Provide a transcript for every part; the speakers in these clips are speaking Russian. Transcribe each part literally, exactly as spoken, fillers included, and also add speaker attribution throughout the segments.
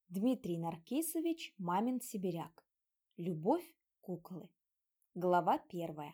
Speaker 1: Дмитрий Наркисович Мамин сибиряк. Любовь куклы. Глава первая.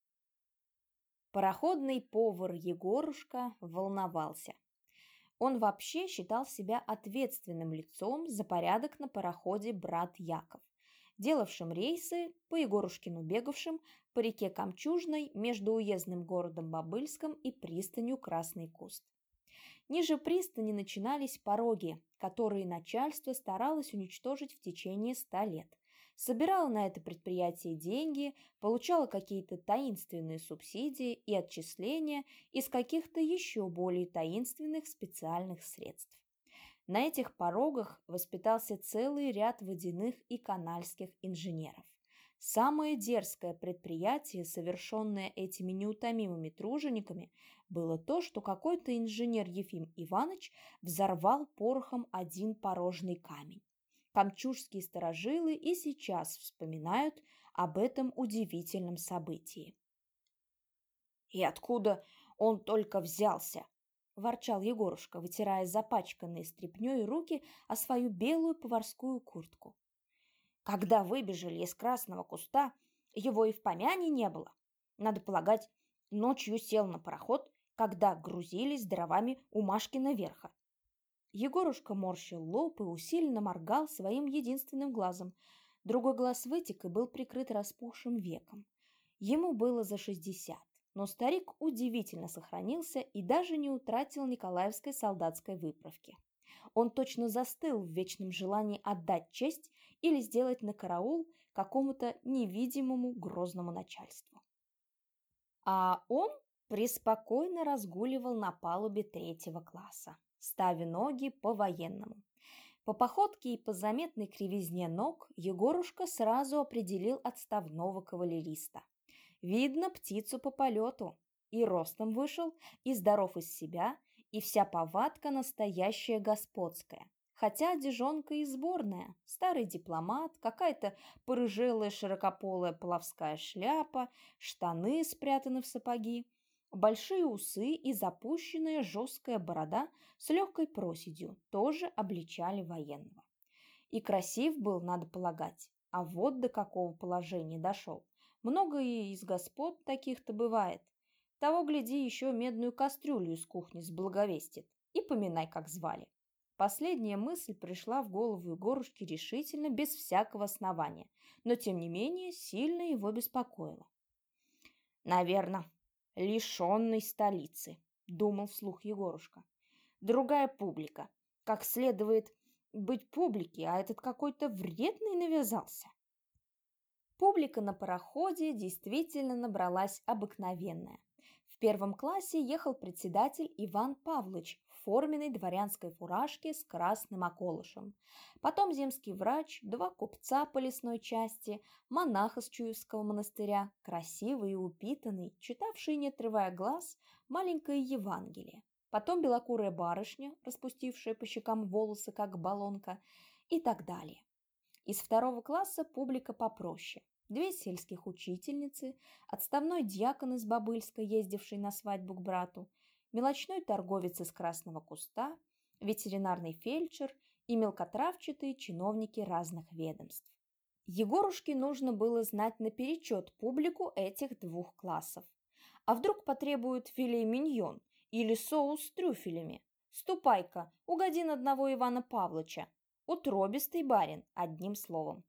Speaker 1: Пароходный повар Егорушка волновался. Он вообще считал себя ответственным лицом за порядок на пароходе «Брат Яков», делавшим рейсы, по Егорушкину бегавшим по реке Камчужной между уездным городом Бобыльском и пристанью Красный Куст. Ниже пристани начинались пороги, которые начальство старалось уничтожить в течение ста лет. Собирало на это предприятие деньги, получало какие-то таинственные субсидии и отчисления из каких-то еще более таинственных специальных средств. На этих порогах воспитался целый ряд водяных и канальских инженеров. Самое дерзкое предприятие, совершенное этими неутомимыми тружениками, было то, что какой-то инженер Ефим Иванович взорвал порохом один порожный камень. Камчужские старожилы и сейчас вспоминают об этом удивительном событии. «И откуда он только взялся?» – ворчал Егорушка, вытирая запачканные стряпнёй руки о свою белую поварскую куртку. Когда выбежали из Красного Куста, его и в помине не было. Надо полагать, ночью сел на пароход, когда грузились дровами у Машкина верха. Егорушка морщил лоб и усиленно моргал своим единственным глазом. Другой глаз вытек и был прикрыт распухшим веком. Ему было за шестьдесят, но старик удивительно сохранился и даже не утратил николаевской солдатской выправки. Он точно застыл в вечном желании отдать честь или сделать на караул какому-то невидимому грозному начальству. А он преспокойно разгуливал на палубе третьего класса, ставя ноги по-военному. По походке и по заметной кривизне ног Егорушка сразу определил отставного кавалериста. Видно птицу по полету. И ростом вышел, и здоров из себя, и вся повадка настоящая господская. Хотя одежонка и сборная, старый дипломат, какая-то порыжелая широкополая половская шляпа, штаны спрятаны в сапоги, большие усы и запущенная жесткая борода с легкой проседью тоже обличали военного. И красив был, надо полагать, а вот до какого положения дошел. Много и из господ таких-то бывает. Того, гляди, еще медную кастрюлю из кухни сблаговестит. И поминай, как звали. Последняя мысль пришла в голову Егорушки решительно, без всякого основания, но, тем не менее, сильно его беспокоила. «Наверно, лишенный столицы», — думал вслух Егорушка. «Другая публика. Как следует быть публике, а этот какой-то вредный навязался». Публика на пароходе действительно набралась обыкновенная. В первом классе ехал председатель Иван Павлович в форменной дворянской фуражке с красным околышем. Потом земский врач, два купца по лесной части, монах из Чуевского монастыря, красивый и упитанный, читавший, не отрывая глаз, маленькое Евангелие. Потом белокурая барышня, распустившая по щекам волосы, как баллонка, и так далее. Из второго класса публика попроще. Две сельских учительницы, отставной дьякон из Бобыльска, ездивший на свадьбу к брату, мелочной торговец из Красного Куста, ветеринарный фельдшер и мелкотравчатые чиновники разных ведомств. Егорушке нужно было знать наперечет публику этих двух классов. А вдруг потребуют филе-миньон или соус с трюфелями? Ступай-ка, угоди на одного Ивана Павловича. Утробистый барин, одним словом.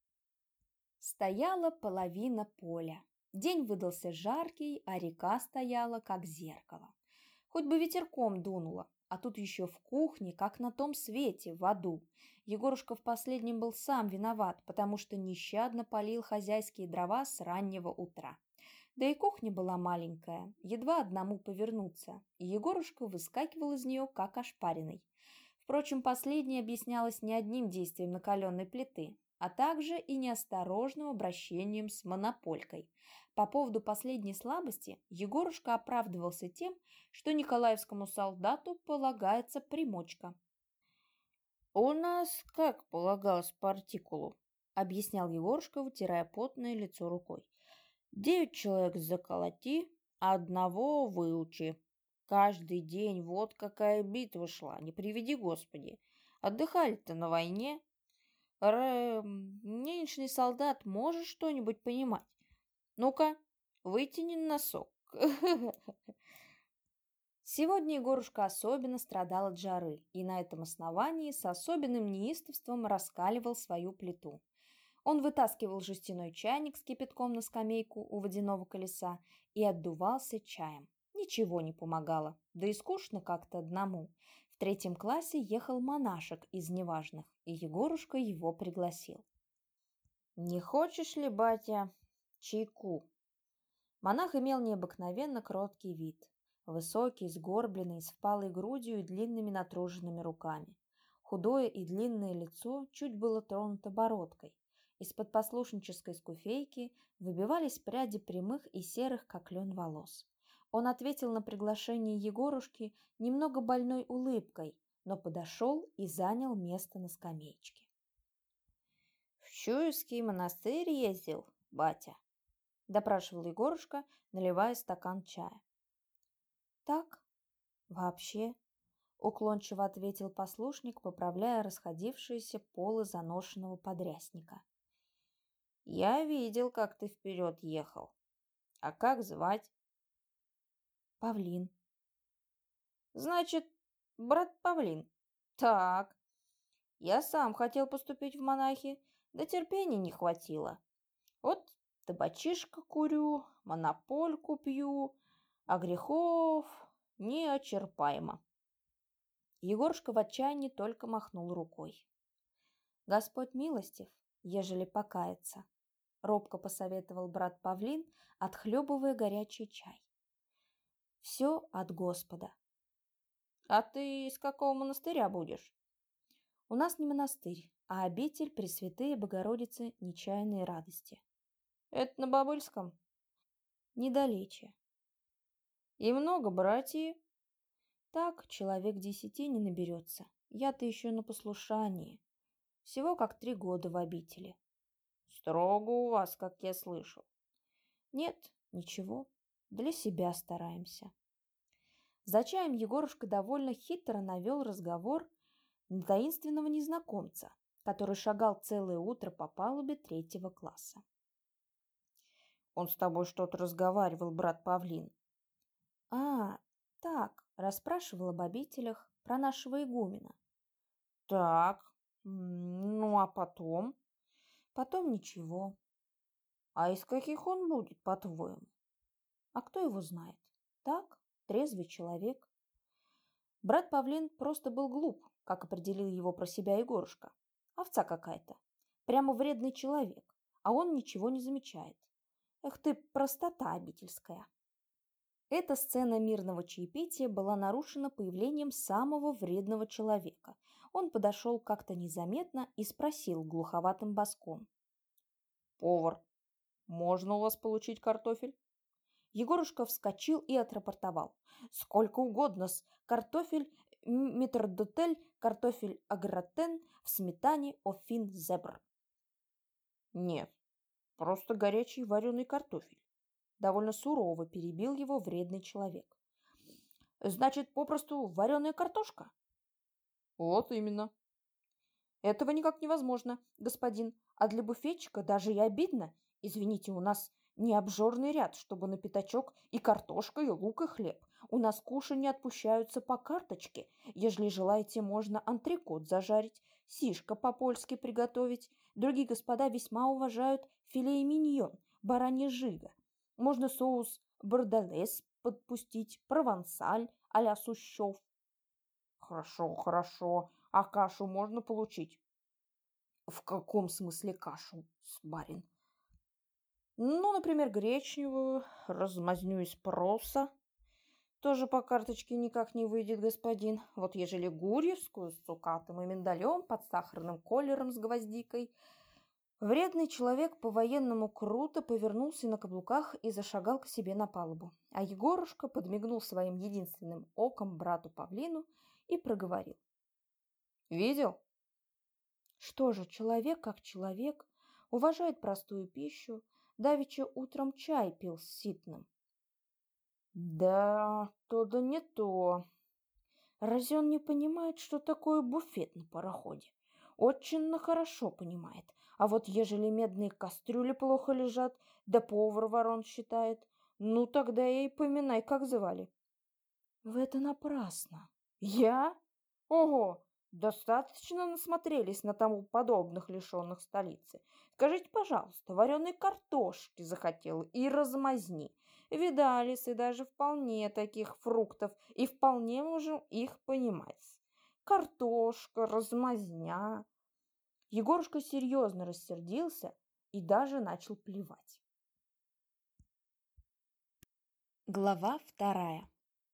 Speaker 1: Стояла половина поля. День выдался жаркий, а река стояла, как зеркало. Хоть бы ветерком дунуло, а тут еще в кухне, как на том свете, в аду. Егорушка в последнем был сам виноват, потому что нещадно полил хозяйские дрова с раннего утра. Да и кухня была маленькая, едва одному повернуться, и Егорушка выскакивал из нее, как ошпаренный. Впрочем, последнее объяснялось не одним действием накаленной плиты, а также и неосторожным обращением с монополькой. По поводу последней слабости Егорушка оправдывался тем, что николаевскому солдату полагается примочка. «У нас как полагалось по артикулу», — объяснял Егорушка, вытирая потное лицо рукой. «Девять человек заколоти, одного выучи. Каждый день вот какая битва шла, не приведи Господи. Отдыхали-то на войне. Р... Нынешний солдат может что-нибудь понимать? Ну-ка, вытяни носок. Сегодня Егорушка особенно страдал от жары и на этом основании с особенным неистовством раскаливал свою плиту. Он вытаскивал жестяной чайник с кипятком на скамейку у водяного колеса и отдувался чаем. Ничего не помогало, да и скучно как-то одному. В третьем классе ехал монашек из неважных, и Егорушка его пригласил. «Не хочешь ли, батя, чайку?» Монах имел необыкновенно кроткий вид. Высокий, сгорбленный, с впалой грудью и длинными натруженными руками. Худое и длинное лицо чуть было тронуто бородкой. Из-под послушнической скуфейки выбивались пряди прямых и серых, как лен, волос. Он ответил на приглашение Егорушки немного больной улыбкой, но подошел и занял место на скамеечке. «В Чуевский монастырь ездил, батя?» – допрашивал Егорушка, наливая стакан чая. «Так, вообще», – уклончиво ответил послушник, поправляя расходившиеся полы заношенного подрясника. «Я видел, как ты вперед ехал. А как звать?» «Павлин». «Значит, брат Павлин. Так, я сам хотел поступить в монахи, да терпения не хватило. Вот табачишко курю, монопольку пью, а грехов неочерпаемо». Егорушка в отчаянии только махнул рукой. «Господь милостив, ежели покаяться», — робко посоветовал брат Павлин, отхлебывая горячий чай. «Все от Господа». «А ты из какого монастыря будешь?» «У нас не монастырь, а обитель Пресвятые Богородицы Нечаянной Радости». «Это на Бобыльском?» «Недалече». «И много братьев?» «Так, человек десяти не наберется. Я-то еще на послушании. Всего как три года в обители». «Строго у вас, как я слышал». «Нет, ничего. Для себя стараемся». За чаем Егорушка довольно хитро навел разговор на таинственного незнакомца, который шагал целое утро по палубе третьего класса. «Он с тобой что-то разговаривал, брат Павлин?» «А, так, расспрашивал об обителях, про нашего игумена». «Так, ну а потом?» «Потом ничего». «А из каких он будет, по-твоему?» «А кто его знает? Так, трезвый человек». Брат Павлин просто был глуп, как определил его про себя Егорушка. Овца какая-то. Прямо вредный человек, а он ничего не замечает. Эх ты, простота обительская. Эта сцена мирного чаепития была нарушена появлением самого вредного человека. Он подошел как-то незаметно и спросил глуховатым баском: «Повар, можно у вас получить картофель?» Егорушка вскочил и отрапортовал: «Сколько угодно-с! Картофель метрдотель, картофель агратен, в сметане офин зебр». «Нет, просто горячий вареный картофель», — довольно сурово перебил его вредный человек. «Значит, попросту вареная картошка?» «Вот именно». «Этого никак невозможно, господин, а для буфетчика даже и обидно. Извините, у нас не обжорный ряд, чтобы на пятачок и картошка, и лук, и хлеб. У нас кушанья отпущаются по карточке. Ежели желаете, можно антрекот зажарить, сишка по-польски приготовить. Другие господа весьма уважают филе миньон, баранья жига. Можно соус бордалес подпустить, провансаль а-ля Сущев». «Хорошо, хорошо. А кашу можно получить?» «В каком смысле кашу, барин?» «Ну, например, гречневую, размазню из проса». «Тоже по карточке никак не выйдет, господин. Вот ежели гурьевскую с цукатом и миндалем под сахарным колером с гвоздикой». Вредный человек по-военному круто повернулся на каблуках и зашагал к себе на палубу. А Егорушка подмигнул своим единственным оком брату Павлину и проговорил: «Видел?» «Что же, человек как человек, уважает простую пищу, давеча утром чай пил с ситным». «Да, то да не то.
Speaker 2: Разве он не понимает, что такое буфет на пароходе? Очень хорошо понимает. А вот ежели медные кастрюли плохо лежат, да повар ворон считает, ну тогда и поминай, как звали. Вы это напрасно. Я? Ого, достаточно насмотрелись на тому подобных лишенных столицы. Скажите, пожалуйста, вареной картошки захотел и размазни. Видались и даже вполне таких фруктов, и вполне можем их понимать. Картошка, размазня. Егорушка серьезно рассердился и даже начал плевать.
Speaker 1: Глава вторая.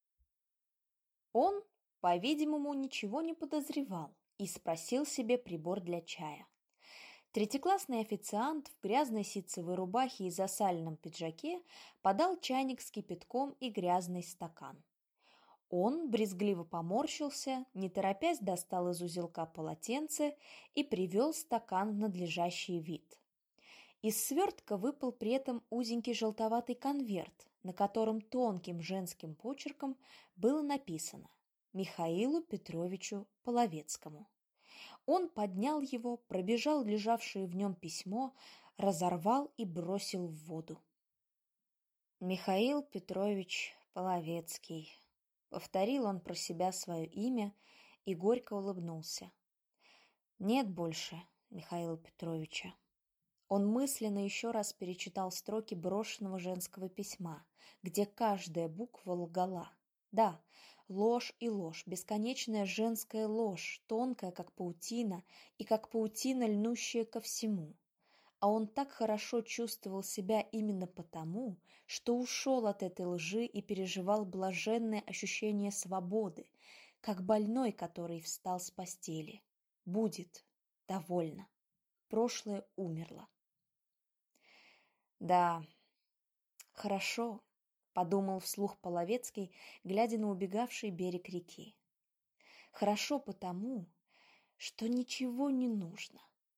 Speaker 1: Он, по-видимому, ничего не подозревал и спросил себе прибор для чая. Третьеклассный официант в грязной ситцевой рубахе и засаленном пиджаке подал чайник с кипятком и грязный стакан. Он брезгливо поморщился, не торопясь достал из узелка полотенце и привел стакан в надлежащий вид. Из свертка выпал при этом узенький желтоватый конверт, на котором тонким женским почерком было написано «Михаилу Петровичу Половецкому». Он поднял его, пробежал лежавшее в нем письмо, разорвал и бросил в воду. «Михаил Петрович Половецкий», — повторил он про себя свое имя и горько улыбнулся. «Нет больше Михаила Петровича». Он мысленно еще раз перечитал строки брошенного женского письма, где каждая буква лгала. Да, ложь и ложь, бесконечная женская ложь, тонкая, как паутина, и как паутина, льнущая ко всему. А он так хорошо чувствовал себя именно потому, что ушел от этой лжи и переживал блаженное ощущение свободы, как больной, который встал с постели. Будет довольно. Прошлое умерло. Да, хорошо, подумал вслух Половецкий, глядя на убегавший берег реки. Хорошо потому, что ничего не нужно.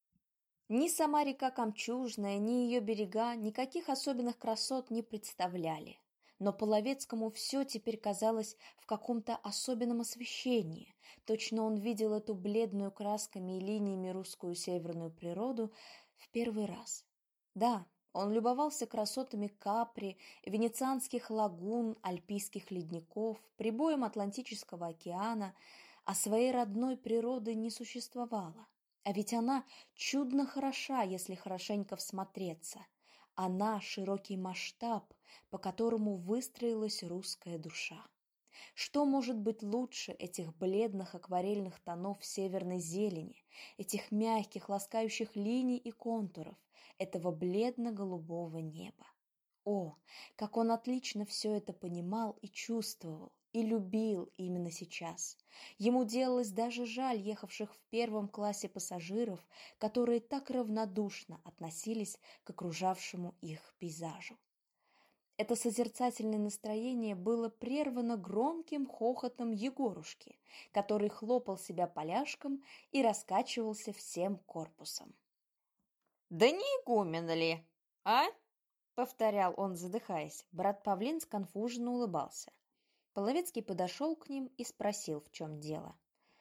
Speaker 1: Ни сама река Камчужная, ни ее берега никаких особенных красот не представляли. Но Половецкому все теперь казалось в каком-то особенном освещении. Точно он видел эту бледную красками и линиями русскую северную природу в первый раз. Да, он любовался красотами Капри, венецианских лагун, альпийских ледников, прибоем Атлантического океана, а своей родной природы не существовало. А ведь она чудно хороша, если хорошенько всмотреться. Она — широкий масштаб, по которому выстроилась русская душа. Что может быть лучше этих бледных акварельных тонов северной зелени, этих мягких ласкающих линий и контуров, этого бледно-голубого неба? О, как он отлично все это понимал и чувствовал, и любил именно сейчас. Ему делалось даже жаль ехавших в первом классе пассажиров, которые так равнодушно относились к окружавшему их пейзажу. Это созерцательное настроение было прервано громким хохотом Егорушки, который хлопал себя поляшком и раскачивался всем корпусом. «Да не игумен ли, а?» — повторял он, задыхаясь. Брат Павлин сконфуженно улыбался. Половецкий подошел к ним и спросил, в чем дело.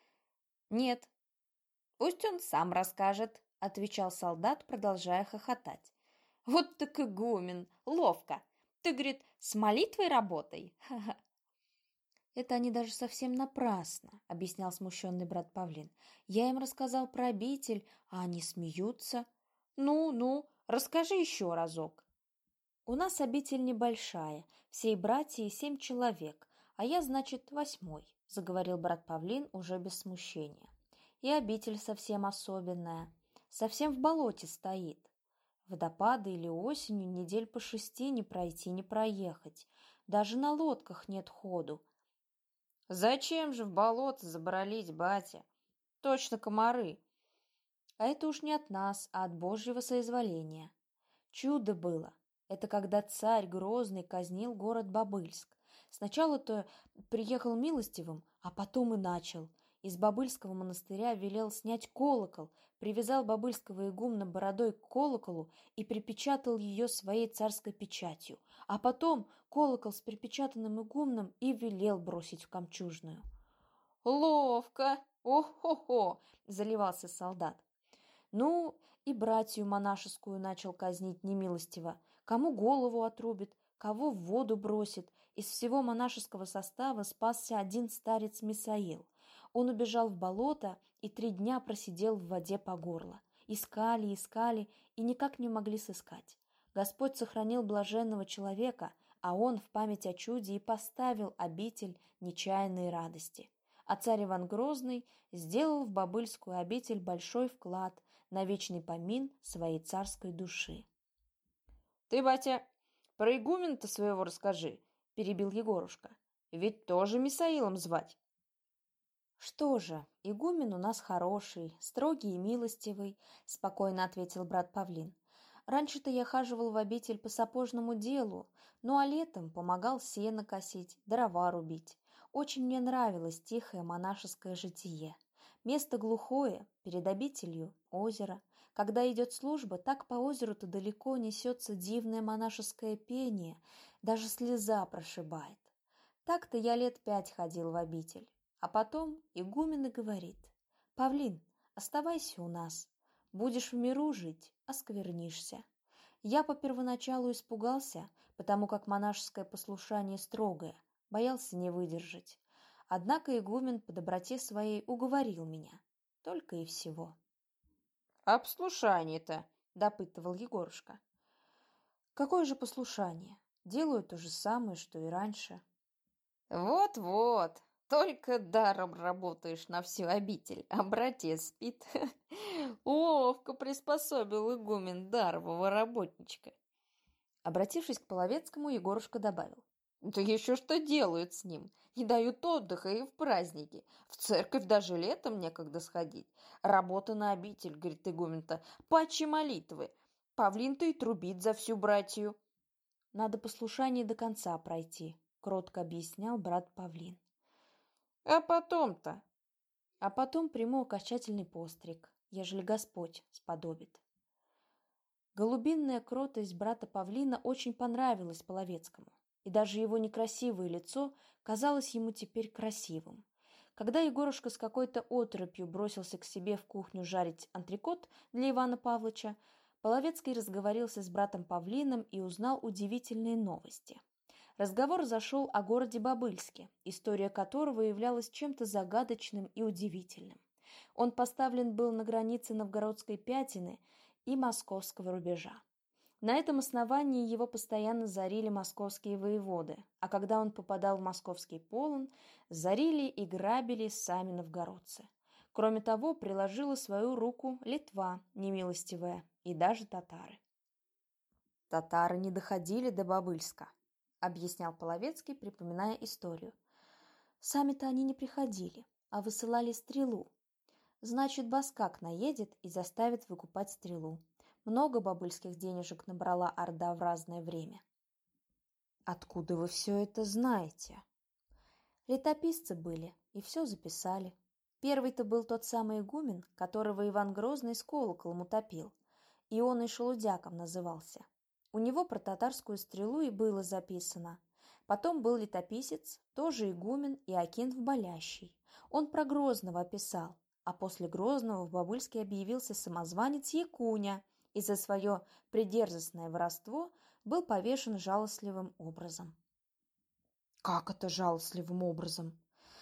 Speaker 1: «Нет, пусть он сам расскажет», — отвечал солдат, продолжая хохотать. «Вот так игумен, ловко! Ты, говорит, с молитвой работай?» Ха-ха. «Это они даже совсем напрасно», — объяснял смущенный брат Павлин. «Я им рассказал про обитель, а они смеются». «Ну, ну, расскажи еще разок». «У нас обитель небольшая, всей братья и семь человек, а я, значит, восьмой», — заговорил брат Павлин уже без смущения. «И обитель совсем особенная, совсем в болоте стоит. Водопады или осенью недель по шести не пройти, не проехать. Даже на лодках нет ходу». «Зачем же в болото забрались, батя? Точно комары». «А это уж не от нас, а от Божьего соизволения. Чудо было. Это когда царь Грозный казнил город Бобыльск. Сначала-то приехал милостивым, а потом и начал. Из Бобыльского монастыря велел снять колокол, привязал бобыльского игумна бородой к колоколу и припечатал ее своей царской печатью, а потом колокол с припечатанным игумном и велел бросить в Камчужную. Ловко! О-хо-хо!» – заливался солдат. Ну, и братью монашескую начал казнить немилостиво. Кому голову отрубит, кого в воду бросит. Из всего монашеского состава спасся один старец Мисаил. Он убежал в болото и три дня просидел в воде по горло. Искали, искали и никак не могли сыскать. Господь сохранил блаженного человека, а он в память о чуде и поставил обитель нечаянной радости. А царь Иван Грозный сделал в Бобыльскую обитель большой вклад на вечный помин своей царской души. «Ты, батя, про игумена-то своего расскажи», — перебил Егорушка. «Ведь тоже Мисаилом звать». «Что же, игумен у нас хороший, строгий и милостивый», — спокойно ответил брат Павлин. «Раньше-то я хаживал в обитель по сапожному делу, ну а летом помогал сено косить, дрова рубить. Очень мне нравилось тихое монашеское житие. Место глухое, перед обителью озеро. Когда идет служба, так по озеру-то далеко несется дивное монашеское пение, даже слеза прошибает. Так-то я лет пять ходил в обитель. А потом игумен и говорит: «Павлин, оставайся у нас. Будешь в миру жить, осквернишься». Я по первоначалу испугался, потому как монашеское послушание строгое, боялся не выдержать. Однако игумен по доброте своей уговорил меня. Только и всего. «А послушание-то?» – допытывал Егорушка. «Какое же послушание? Делаю то же самое, что и раньше». «Вот-вот, только даром работаешь на всю обитель, а братец спит». Ловко приспособил игумен дарового работничка. Обратившись к Половецкому, Егорушка добавил: «Да еще что делают с ним? Не дают отдыха и в праздники. В церковь даже летом некогда сходить. Работа на обитель, — говорит игумен-то, — паче молитвы. Павлин-то и трубит за всю братью». «Надо послушание до конца пройти», — кротко объяснял брат Павлин. «А потом-то?» «А потом приму окончательный постриг, ежели Господь сподобит». Голубинная кротость брата Павлина очень понравилась Половецкому, и даже его некрасивое лицо казалось ему теперь красивым. Когда Егорушка с какой-то оторопью бросился к себе в кухню жарить антрекот для Ивана Павловича, Половецкий разговорился с братом Павлином и узнал удивительные новости. Разговор зашел о городе Бобыльске, история которого являлась чем-то загадочным и удивительным. Он поставлен был на границе Новгородской Пятины и московского рубежа. На этом основании его постоянно зарили московские воеводы, а когда он попадал в московский полон, зарили и грабили сами новгородцы. Кроме того, приложила свою руку Литва немилостивая и даже татары. «Татары не доходили до Бобыльска», — объяснял Половецкий, припоминая историю. «Сами-то они не приходили, а высылали стрелу. Значит, баскак наедет и заставит выкупать стрелу. Много бобыльских денежек набрала орда в разное время». «Откуда вы все это знаете?» «Летописцы были и все записали. Первый-то был тот самый игумен, которого Иван Грозный с колоколом утопил, и он и шелудяком назывался. У него про татарскую стрелу и было записано. Потом был летописец, тоже игумен Иокинф Болящий. Он про Грозного описал, а после Грозного в Бобыльске объявился самозванец Якуня и за свое придерзостное воровство был повешен жалостливым образом». «Как это жалостливым образом?»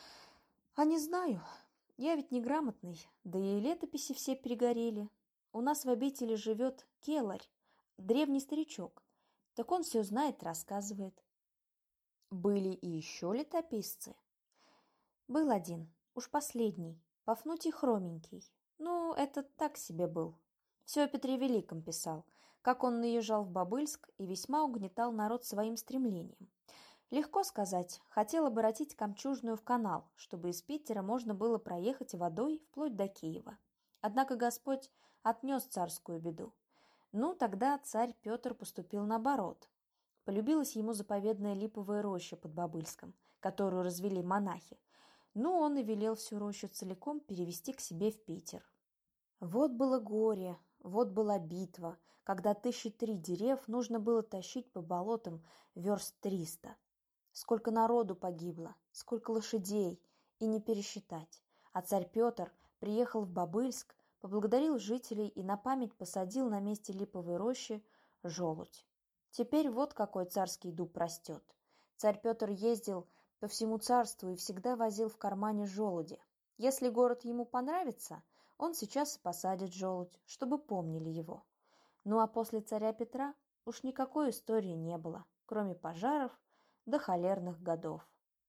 Speaker 1: «А не знаю. Я ведь неграмотный, да и летописи все перегорели. У нас в обители живет келарь, древний старичок. Так он все знает, рассказывает». «Были и еще летописцы?» «Был один, уж последний, Пафнутий Хроменький. Ну, этот так себе был. Все о Петре Великом писал, как он наезжал в Бобыльск и весьма угнетал народ своим стремлением. Легко сказать, хотел оборотить Камчужную в канал, чтобы из Питера можно было проехать водой вплоть до Киева. Однако Господь отнес царскую беду. Ну, тогда царь Петр поступил наоборот. Полюбилась ему заповедная липовая роща под Бобыльском, которую развели монахи. Ну, он и велел всю рощу целиком перевести к себе в Питер. Вот было горе, вот была битва, когда тысячи три дерев нужно было тащить по болотам верст триста. Сколько народу погибло, сколько лошадей, и не пересчитать. А царь Петр приехал в Бобыльск, поблагодарил жителей и на память посадил на месте липовой рощи желудь. Теперь вот какой царский дуб растет. Царь Петр ездил по всему царству и всегда возил в кармане желуди. Если город ему понравится, он сейчас и посадит желудь, чтобы помнили его. Ну а после царя Петра уж никакой истории не было, кроме пожаров да холерных годов.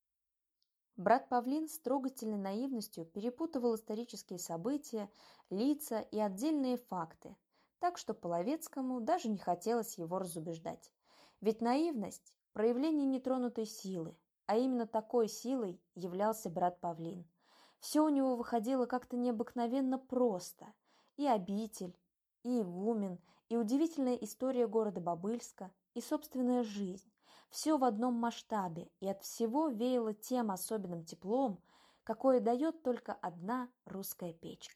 Speaker 1: Брат Павлин с трогательной наивностью перепутывал исторические события, лица и отдельные факты, так что Половецкому даже не хотелось его разубеждать. Ведь наивность – проявление нетронутой силы, а именно такой силой являлся брат Павлин. Все у него выходило как-то необыкновенно просто. И обитель, и игумен, и удивительная история города Бобыльска, и собственная жизнь. Все в одном масштабе, и от всего веяло тем особенным теплом, какое дает только одна русская печка.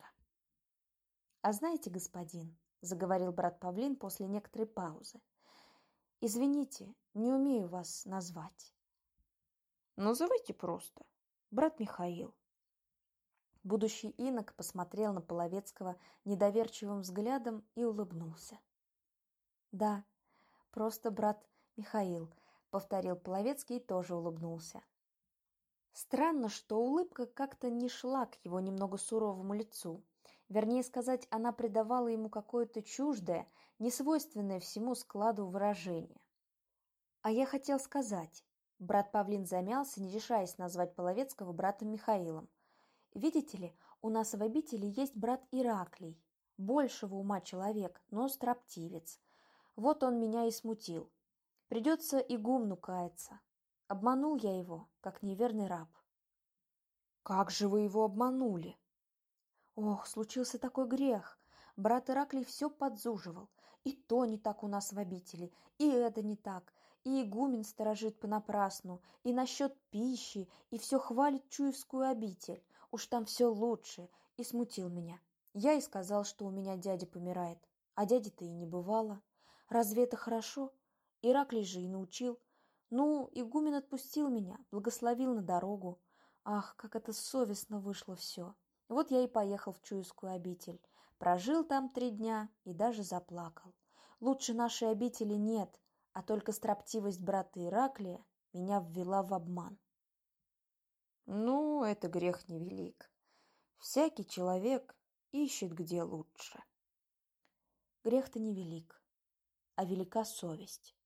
Speaker 1: «А знаете, господин, — заговорил брат Павлин после некоторой паузы, — извините, не умею вас назвать».
Speaker 2: «Называйте просто. Брат Михаил».
Speaker 1: Будущий инок посмотрел на Половецкого недоверчивым взглядом и улыбнулся. «Да, просто брат Михаил», — повторил Половецкий и тоже улыбнулся. Странно, что улыбка как-то не шла к его немного суровому лицу. Вернее сказать, она придавала ему какое-то чуждое, несвойственное всему складу выражение. «А я хотел сказать...» Брат Павлин замялся, не решаясь назвать Половецкого братом Михаилом. «Видите ли, у нас в обители есть брат Ираклий, большего ума человек, но строптивец. Вот он меня и смутил. Придется игумну каяться. Обманул я его, как неверный раб».
Speaker 2: «Как же вы его обманули?»
Speaker 1: «Ох, случился такой грех. Брат Ираклий все подзуживал. И то не так у нас в обители, и это не так. И игумен сторожит понапрасну, и насчет пищи, и все хвалит Чуевскую обитель. Уж там все лучше, и смутил меня. Я и сказал, что у меня дядя помирает, а дяди-то и не бывало. Разве это хорошо? Ираклий же и научил. Ну, игумен отпустил меня, благословил на дорогу. Ах, как это совестно вышло все. Вот я и поехал в Чуевскую обитель. Прожил там три дня и даже заплакал. Лучше нашей обители нет, а только строптивость брата Ираклия меня ввела в обман».
Speaker 2: «Ну, это грех невелик. Всякий человек ищет где лучше».
Speaker 1: «Грех-то невелик, а велика совесть.